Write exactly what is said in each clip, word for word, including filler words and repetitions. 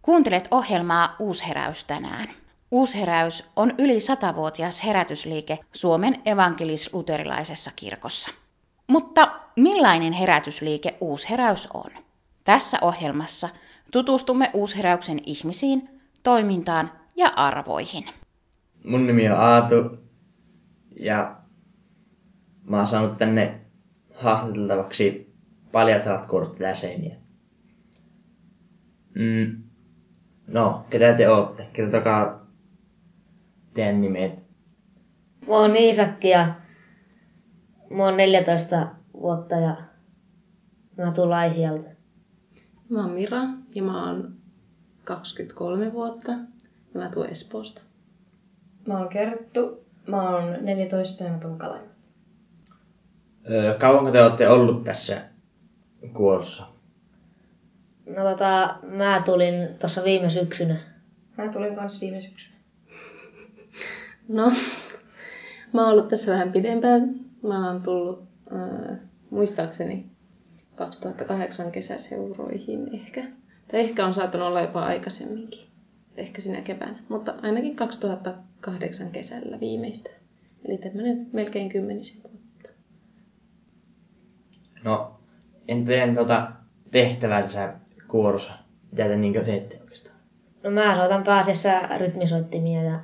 Kuuntelet ohjelmaa Uusheräys tänään. Uusheräys on yli satavuotias herätysliike Suomen evankelis-luterilaisessa kirkossa. Mutta millainen herätysliike Uusheräys on? Tässä ohjelmassa tutustumme Uusheräyksen ihmisiin, toimintaan ja arvoihin. Mun nimi on Aatu ja mä oon saanut tänne haastateltavaksi Paljaat kuurosta jäseniä. Mm. No, ketä te ootte? Kertokaa teidän nimet. Mä oon Iisakki ja mä oon neljätoista vuotta ja mä tuun Laihialta. Mä oon Mira ja mä oon kaksikymmentäkolme vuotta ja mä tuun Espoosta. Mä oon Kerttu, mä oon neljätoista ja mä tuun Kalajoelta. Öö, kauanko te olette ollut tässä kuorossa? No tota, mä tulin tossa viime syksynä. Mä tulin kans viime syksynä. No, mä oon ollut tässä vähän pidempään. Mä oon tullut äh, muistaakseni kaksituhattakahdeksan kesäseuroihin ehkä. Tai ehkä on saattanut olla jopa aikaisemminkin. Ehkä sinä keväänä. Mutta ainakin kaksituhattakahdeksan kesällä viimeistä. Eli tämmönen melkein kymmenisen vuotta. No, en teidän tota tehtävää tässä kuorossa. Mitä te niinkö teette oikeastaan? No mä soitan pääasiassa rytmisoittimia ja...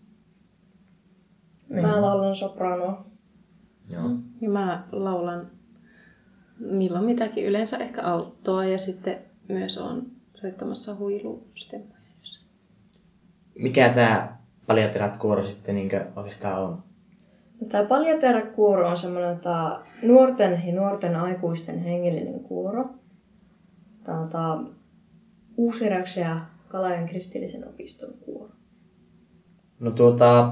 Niin. Mä laulan sopranoa. Joo. Ja mä laulan milloin mitäkin, yleensä ehkä alttoa ja sitten myös on soittamassa huilustemmoja. Mikä tää Paljaat kuoro sitten niinkö oikeastaan on? Tää Paljaat kuoro on semmoinen tää nuorten ja nuorten aikuisten hengellinen kuoro. Tää on tää Uusheräyksen ja Kalajoen kristillisen opiston kuoro. No tuota,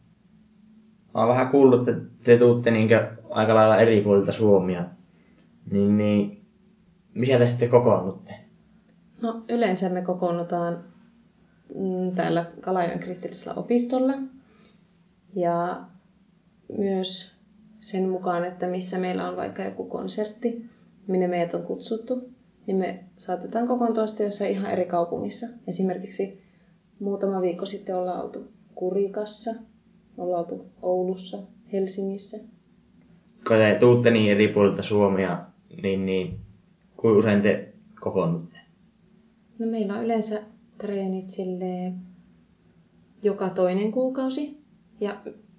mä oon vähän kuullut, että te tuutte niinkö aika lailla eri puolilta Suomia. Niin, niin missä te sitten kokoonnutte? No yleensä me kokoonnutaan mm, täällä Kalajoen kristillisellä opistolla. Ja myös sen mukaan, että missä meillä on vaikka joku konsertti, minne meidät on kutsuttu, niin me saatetaan kokoontua sitten jossain ihan eri kaupungissa. Esimerkiksi muutama viikko sitten ollaan oltu Kurikassa, ollaan oltu Oulussa, Helsingissä. Kun te tuutte niin eri puolilta Suomia, niin, niin kuinka usein te kokoonnutte? No meillä on yleensä treenit silleen joka toinen kuukausi ja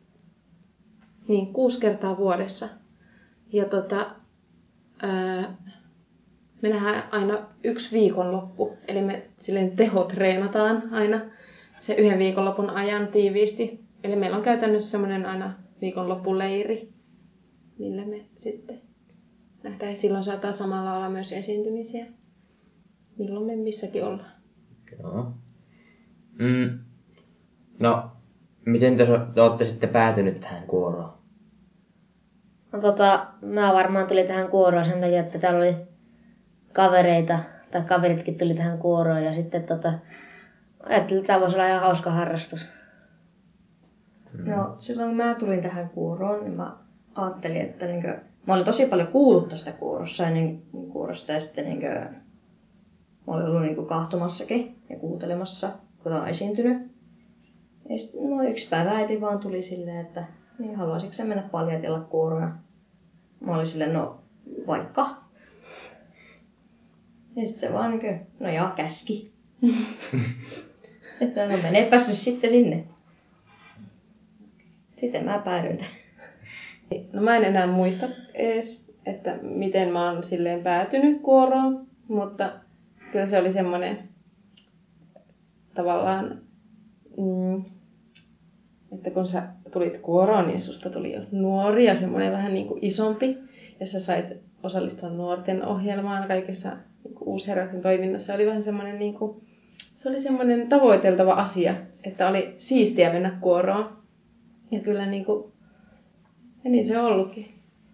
niin, kuusi kertaa vuodessa. Ja tota, ää, me nähdään aina yksi viikonloppu, eli me silleen tehotreenataan aina se yhden viikonlopun ajan tiiviisti. Eli meillä on käytännössä semmoinen aina viikonloppuleiri, millä me sitten nähdään. Ja silloin saattaa samalla olla myös esiintymisiä, milloin me missäkin ollaan. Joo. Mm. No, miten te, te olette sitten päätynyt tähän kuoroon? No tota, mä varmaan tulin tähän kuoroon sen takia, että täällä oli kavereita, tai kaveritkin tuli tähän kuoroon ja sitten tota, ajattelin, että tämä voisi olla ihan hauska harrastus. Mm. No silloin kun mä tulin tähän kuoroon, niin mä ajattelin, että niinkö, mä olin tosi paljon kuullut tästä kuorossa ennen kuorosta ja sitten niinkö, mä olin ollut niinkö kahtomassakin ja kuuntelemassa, kun tää on esiintynyt. Ja sitten no yksi päivä äiti vaan tuli silleen, että niin haluaisitko sä mennä Paljaatilla kuoroon? Mä olin silleen, no vaikka. Ja sitten se vaan niinkö, no joo, käski. Että no menepäs nyt sitten sinne. Sitten mä päädyin tähän. No mä en enää muista edes, että miten mä oon silleen päätynyt kuoroon, mutta kyllä se oli semmoinen tavallaan, mm, että kun sä tulit kuoroon, niin susta tuli jo nuori ja semmoinen vähän niin kuin isompi, ja sä sait osallistua nuorten ohjelmaan kaikessa niin kuin Uusheräyksen toiminnassa. Se oli vähän semmoinen, niin kuin, se oli semmoinen tavoiteltava asia, että oli siistiä mennä kuoroon. Ja kyllä niin kuin, ja niin se on ollutkin.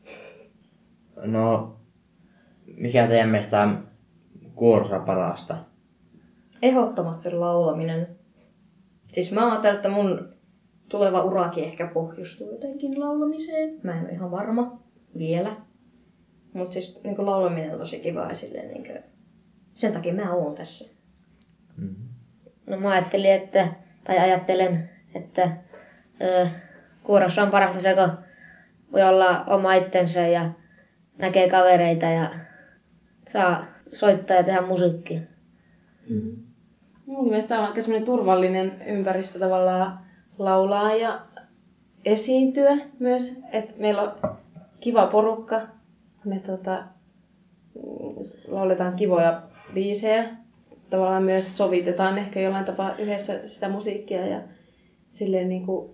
No, mikä teidän mielestä on kuorossa parasta? Ehdottomasti laulaminen. Siis mä ajattelen, että mun tuleva urakin ehkä pohjustuu jotenkin laulamiseen. Mä en ole ihan varma vielä. Mutta siis niin laulaminen on tosi kiva ja silleen, niin kuin, sen takia mä oon tässä. Mm-hmm. No mä ajattelin, että, tai ajattelen, että ö, kuorossa on parasta se, kun voi olla oma itsensä ja näkee kavereita ja saa soittaa ja tehdä musiikkia. Mm. Mun mielestä on aika semmoinen turvallinen ympäristö tavallaan laulaa ja esiintyä myös. Et meillä on kiva porukka. Me tota, lauletaan kivoja biisejä. Tavallaan myös sovitetaan ehkä jollain tapaa yhdessä sitä musiikkia ja silleen niinku,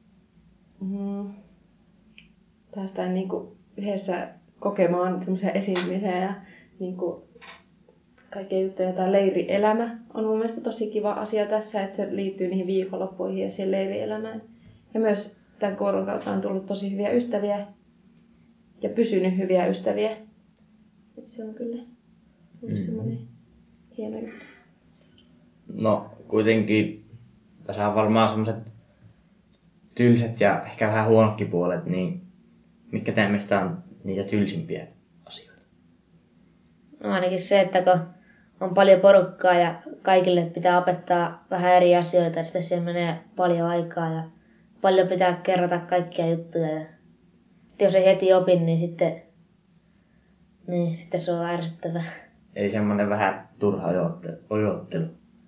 mm, päästään niinku yhdessä kokemaan semmoisia esiintymisiä ja niinku kaikkea juttuja. Tämä leirielämä on mun mielestä tosi kiva asia tässä, että se liittyy niihin viikonloppuihin ja siihen leirielämään. Ja myös tämän kooron kautta on tullut tosi hyviä ystäviä ja pysynyt hyviä ystäviä. Että se on kyllä ollut mm. semmoinen hieno juttu. No kuitenkin tässä on varmaan semmoiset tylsät ja ehkä vähän huonotkin puolet, niin mitkä teidän mielestä on niitä tylsimpiä asioita? No ainakin se, että kun on paljon porukkaa ja kaikille pitää opettaa vähän eri asioita, että siellä menee paljon aikaa ja paljon pitää kerrata kaikkia juttuja. Ja jos ei heti opi, niin sitten, niin sitten se on ärsyttävää. Eli semmoinen vähän turha ojottelu.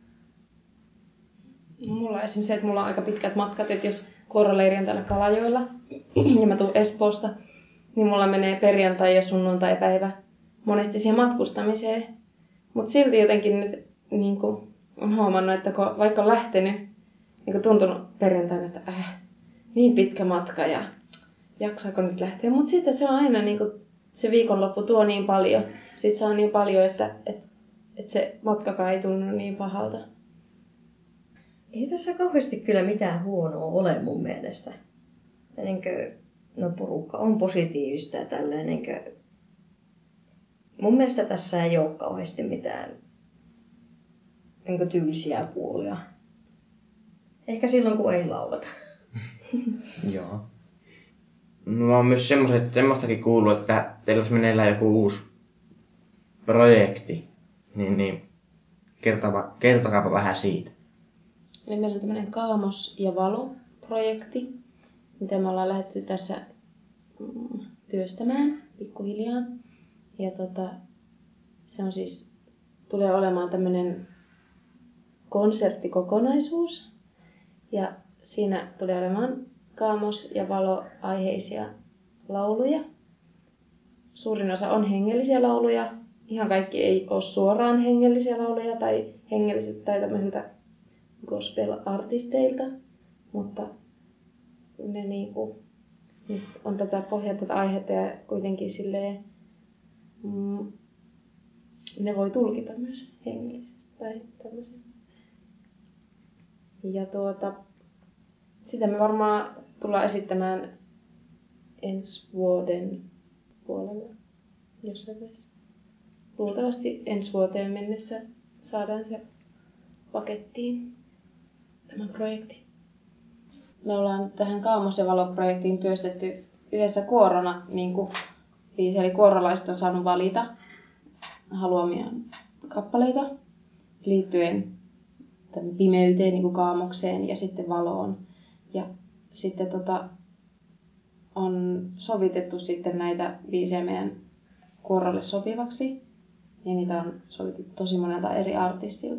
Mulla on esimerkiksi se, että mulla on aika pitkät matkat, että jos kuoroleiri on täällä Kalajoella ja mä tuun Espoosta, niin mulla menee perjantai- ja sunnuntai-päivä monesti siihen matkustamiseen. Mutta silti jotenkin nyt niin kun, on huomannut, että kun vaikka on lähtenyt, niin tuntunut perjantaina, että äh, niin pitkä matka ja jaksaako nyt lähteä. Mutta sitten se on aina niin kun, se viikonloppu tuo niin paljon. Sitten se on niin paljon, että et, et se matkakaan ei tunnu niin pahalta. Ei tässä kauheasti kyllä mitään huonoa ole mun mielestä. Niin kuin, no porukka on positiivista ja tälleen. Niin kuin, mun mielestä tässä ei ole kauheasti mitään niin kuin tylsiä puolia. Ehkä silloin, kun ei laulata. Joo. No mä oon myös semmoset, semmoistakin kuullut, että teillä olisi meneillään joku uusi projekti. Niin, niin kertokaa, kertokaapa vähän siitä. Eli meillä on tämmöinen Kaamos ja Valo-projekti, mitä me ollaan lähdetty tässä mm, työstämään pikkuhiljaa. Ja tota, se on siis, tulee olemaan tämmöinen konserttikokonaisuus. Ja siinä tulee olemaan Kaamos- ja Valo-aiheisia lauluja. Suurin osa on hengellisiä lauluja. Ihan kaikki ei ole suoraan hengellisiä lauluja tai hengellisiltä tai tämmöisiltä gospel-artisteilta, mutta ne niinku, on tätä pohjaa, tätä aihetta ja kuitenkin silleen, mm, ne voi tulkita myös hengellisesti tai tämmöisen. Ja tuota, sitä me varmaan tullaan esittämään ensi vuoden puolella jossain vaiheessa. Luultavasti ensi vuoteen mennessä saadaan se pakettiin. Tämä projekti. Me ollaan tähän Kaamos- ja Valo-projektiin työstetty yhdessä kuorona niin kuin biisi, eli kuorolaiset on saanut valita haluamiaan kappaleita liittyen pimeyteen, niin kuin Kaamokseen ja sitten Valoon. Ja sitten tota, on sovitettu sitten näitä biisejä meidän kuorolle sopivaksi. Ja niitä on sovitettu tosi monelta eri artistilta.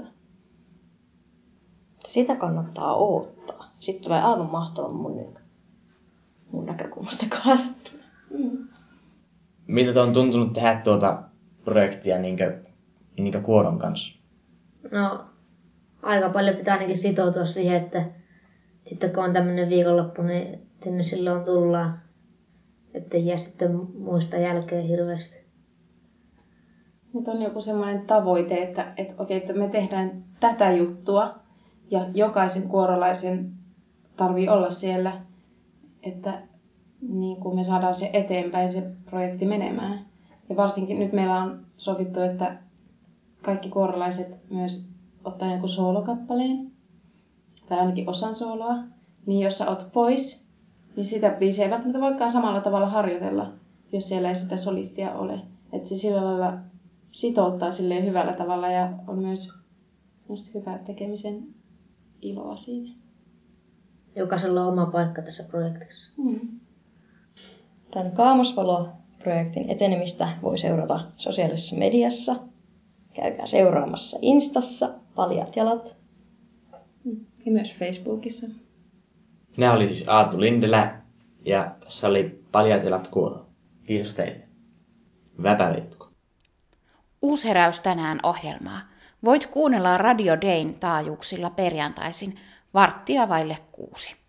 Sitä kannattaa odottaa. Sitten tulee aivan mahtava mun, mun näkökulmasta katsottuna. Mm. Miltä on tuntunut tehdä tuota projektia niinkö, niinkö kuoron kanssa? No, aika paljon pitää ainakin sitoutua siihen, että sitten kun on tämmöinen viikonloppu, niin sinne silloin tullaan. Ettei jää sitten muista jälkeen hirveästi. Nyt on joku semmoinen tavoite, että, että, okei, että me tehdään tätä juttua ja jokaisen kuorolaisen tarvii olla siellä, että niin kuin me saadaan se eteenpäin, se projekti menemään. Ja varsinkin nyt meillä on sovittu, että kaikki kuorolaiset myös ottaa jonkun soolokappaleen tai ainakin osan sooloa, niin jos sä oot pois, niin sitä biisiä ei välttämättä voikaan samalla tavalla harjoitella, jos siellä ei sitä solistia ole. Että se sillä lailla sitouttaa silleen hyvällä tavalla ja on myös semmoista hyvää tekemisen iloa siinä. Jokaisella on oma paikka tässä projektissa. Mm. Tämän Kaamosvalo-projektin etenemistä voi seurata sosiaalisessa mediassa. Käykää seuraamassa Instassa, Paljaat jalat. Ja myös Facebookissa. Minä olin siis Aatu Lindelä ja tässä oli Paljaat jalat kuoro. Kiitos teille. Väpävietko. Uusheräys tänään ohjelmaa voit kuunnella Radio Dayn taajuuksilla perjantaisin varttia vaille kuusi.